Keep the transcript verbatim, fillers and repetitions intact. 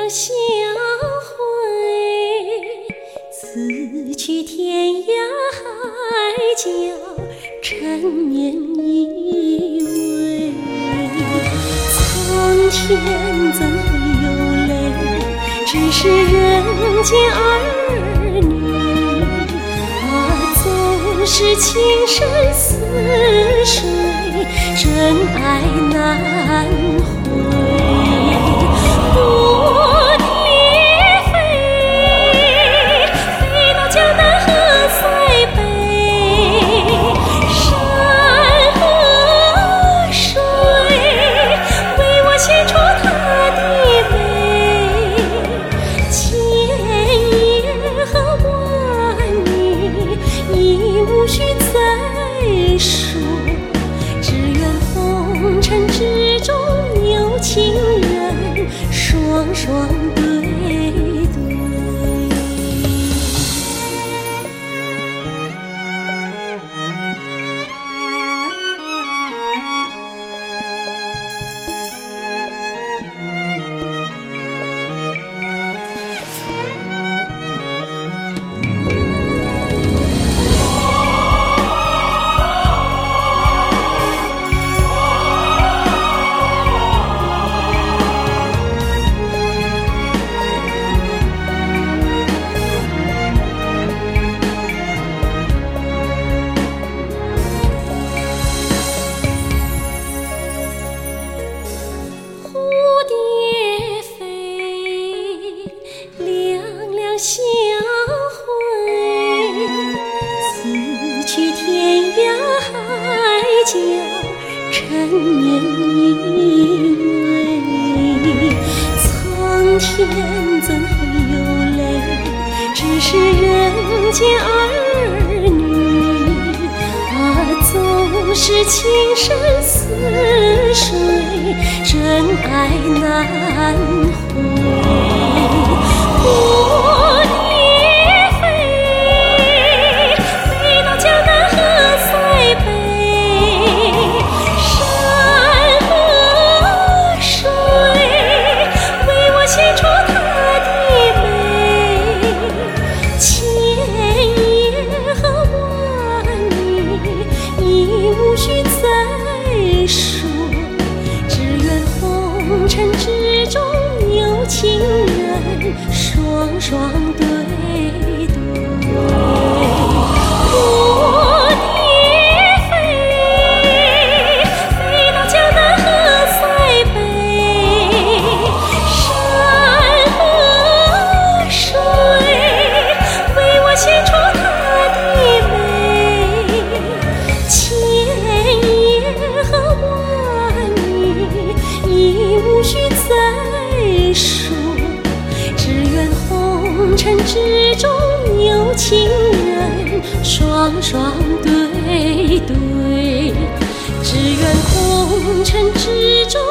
相会，此去天涯海角，缠绵依偎。苍天怎会有泪？只是人间儿女，啊，总是情深似水，真爱难回。我蝶飞，飞到江南和塞北，山和水为我献出它的美。千言和万语已无需再说，只愿红尘之中有情人双双对对。相会，此去天涯海角，缠绵依偎。苍天怎会有泪？只是人间儿女，啊，总是情深似水，真爱难回。我蝶飞，飞到江南和塞北，山和水为我献出它的美。千言和万语已无需再说，只愿红尘之中有情人双双对对。我蝶飞，飞到江南和塞北，山和水为我献出它的美。千言和万语已无需再说，只愿红尘之中有情人双双对对。只愿红尘之中